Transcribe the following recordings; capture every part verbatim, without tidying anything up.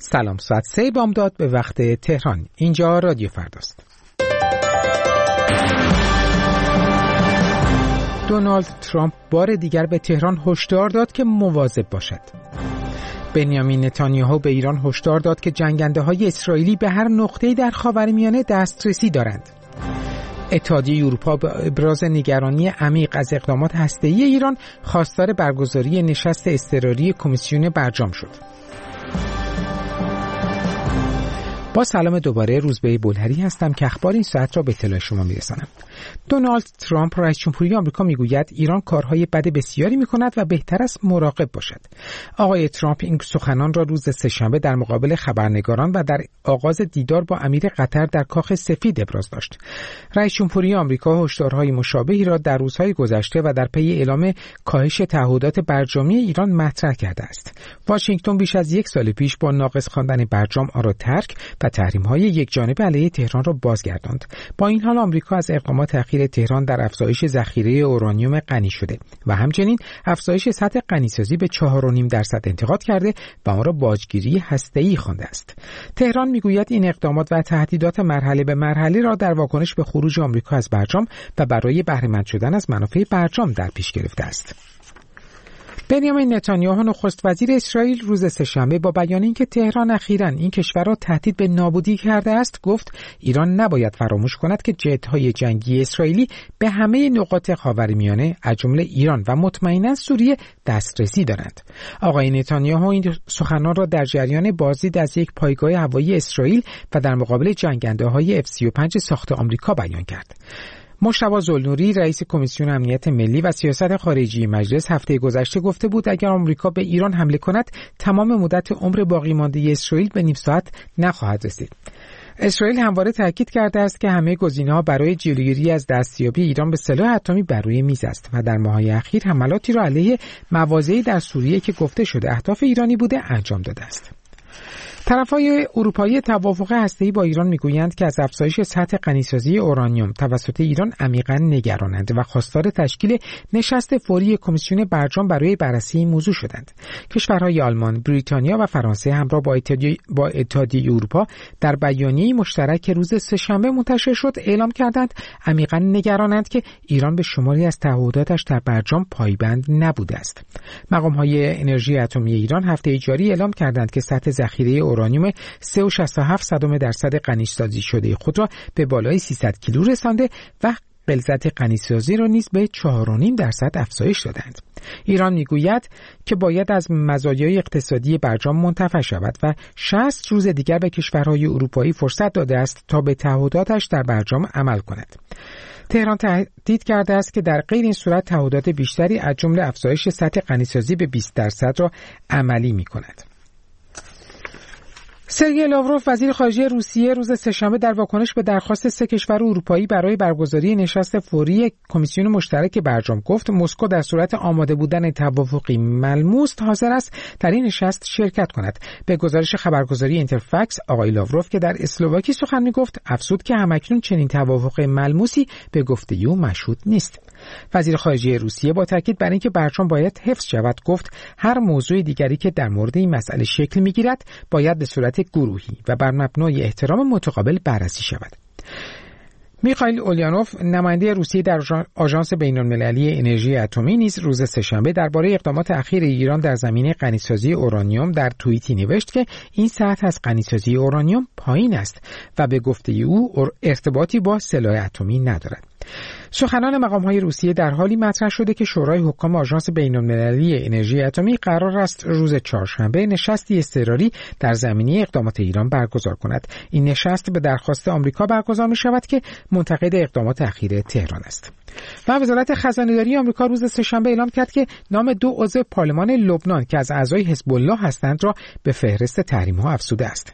سلام، ساعت سه بامداد به وقت تهران. اینجا رادیو فرداست. دونالد ترامپ بار دیگر به تهران هشدار داد که مواظب باشد. بنیامین نتانیاهو به ایران هشدار داد که جنگنده‌های اسرائیلی به هر نقطه‌ای در خاورمیانه دسترسی دارند. اتحادیه اروپا به ابراز نگرانی عمیق از اقدامات هسته‌ای ایران خواستار برگزاری نشست اضطراری کمیسیون برجام شد. با سلام دوباره، روزبه بولهری هستم که اخبار این ساعت را به اطلاع شما میرسانم. دونالد ترامپ رئیس جمهوری آمریکا میگوید ایران کارهای بد بسیاری میکند و بهتر است مراقب باشد. آقای ترامپ این سخنان را روز سه‌شنبه در مقابل خبرنگاران و در آغاز دیدار با امیر قطر در کاخ سفید ابراز داشت. رئیس جمهوری آمریکا هشدارهای مشابهی را در روزهای گذشته و در پی اعلام کاهش تعهدات برجامی ایران مطرح کرده است. واشنگتن بیش از یک سال پیش با ناقص خواندن برجام آن را ترک و تحریم‌های یکجانبه علیه تهران را بازگرداند. با این حال آمریکا از اقدامات اخیر تهران در افزایش ذخیره اورانیوم غنی شده و همچنین افزایش سطح غنیسازی به چهار و نیم درصد انتقاد کرده و آن را باجگیری هسته‌ای خوانده است. تهران میگوید این اقدامات و تهدیدات مرحله به مرحله را در واکنش به خروج آمریکا از برجام و برای بهره‌مند شدن از منافع برجام در پیش گرفته است. بنیامین نتانیاهو نخست وزیر اسرائیل روز سه‌شنبه با بیان اینکه تهران اخیراً این کشور را تهدید به نابودی کرده است، گفت ایران نباید فراموش کند که جت‌های جنگی اسرائیلی به همه نقاط خاورمیانه از جمله ایران و مطمئناً سوریه دسترسی دارند. آقای نتانیاهو این سخنان را در جریان بازدید از یک پایگاه هوایی اسرائیل و در مقابل جنگنده‌های اف سی و پنج ساخت آمریکا بیان کرد. مجتبی ذوالنوری رئیس کمیسیون امنیت ملی و سیاست خارجی مجلس هفته گذشته گفته بود اگر آمریکا به ایران حمله کند تمام مدت عمر باقی مانده اسرائیل به نیم ساعت نخواهد رسید. اسرائیل همواره تاکید کرده است که همه گزینه‌ها برای جلوگیری از دستیابی ایران به سلاح اتمی بر روی میز است و در ماه‌های اخیر حملاتی را علیه مواضعی در سوریه که گفته شده اهداف ایرانی بوده انجام داده است. طرفهای اروپایی توافق هسته‌ای با ایران میگویند که از افزایش سطح غنیسازی اورانیوم توسط ایران عمیقاً نگرانند و خواستار تشکیل نشست فوری کمیسیون برجام برای بررسی این موضوع شدند. کشورهای آلمان، بریتانیا و فرانسه همراه با اتحادیه با اتحادیه اروپا در بیانیه‌ای مشترک که روز سه‌شنبه منتشر شد اعلام کردند عمیقاً نگرانند که ایران به شماری از تعهداتش در برجام پایبند نبوده است. مقام‌های انرژی اتمی ایران هفته جاری اعلام کردند که سطح ذخیره اورانیوم سه و شصت و هفت صدم درصد غنیسازی شده خود را به بالای سیصد کیلو رسانده و غلظت غنیسازی را نیز به چهار و نیم درصد افزایش دادند. ایران میگوید که باید از مزایای اقتصادی برجام منتفع شود و شصت روز دیگر به کشورهای اروپایی فرصت داده است تا به تعهداتش در برجام عمل کند. تهران تهدید کرده است که در غیر این صورت تعهدات بیشتری از جمله افزایش سطح غنیسازی به بیست درصد را عملی می‌کند. سرگئی لاوروف وزیر خارجه روسیه روز سه‌شنبه در واکنش به درخواست سه کشور اروپایی برای برگزاری نشست فوری کمیسیون مشترک برجام گفت مسکو در صورت آماده بودن توافقی ملموس حاضر است در این نشست شرکت کند. به گزارش خبرگزاری اینترفکس آقای لاوروف که در اسلواکی سخن می‌گفت افزود که همکنون چنین توافق ملموسی به گفته او مشهود نیست. وزیر خارجه روسیه با تاکید بر اینکه برجام باید حفظ شود گفت هر موضوع دیگری که در مورد این مسئله شکل می‌گیرد باید به صورت گروهی و بر مبنای احترام متقابل بررسی شود. میخائیل اوليانوف نماینده روسیه در آژانس بین‌المللی انرژی اتمی نیز روز سه‌شنبه درباره اقدامات اخیر ایران در زمینه غنیسازی اورانیوم در توییتی نوشت که این سطح از غنیسازی اورانیوم پایین است و به گفته او ارتباطی با سلاح اتمی ندارد. سخنان مقام‌های روسیه در حالی مطرح شده که شورای حکام آژانس بین‌المللی انرژی اتمی قرار است روز چهارشنبه نشستی اضطراری در زمینه اقدامات ایران برگزار کند. این نشست به درخواست آمریکا برگزار می‌شود که منتقد اقدامات اخیر تهران است. و وزارت خزانه‌داری آمریکا روز سه‌شنبه اعلام کرد که نام دو عضو پارلمان لبنان که از اعضای حزب الله هستند را به فهرست تحریم‌ها افزوده است.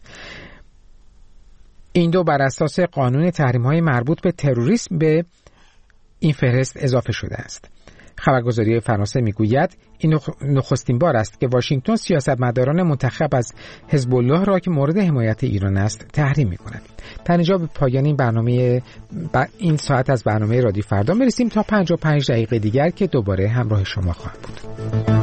این دو بر اساس قانون تحریم‌های مربوط به تروریسم به این فهرست اضافه شده است. خبرگزاری فرانسه میگوید این نخستین بار است که واشنگتن سیاستمداران منتخب از حزب الله را که مورد حمایت ایران است تحریم می‌کند. در اینجا به پایان این برنامه این ساعت از برنامه رادیو فردا میرسیم تا پنجاه و پنج دقیقه دیگر که دوباره همراه شما خواهم بود.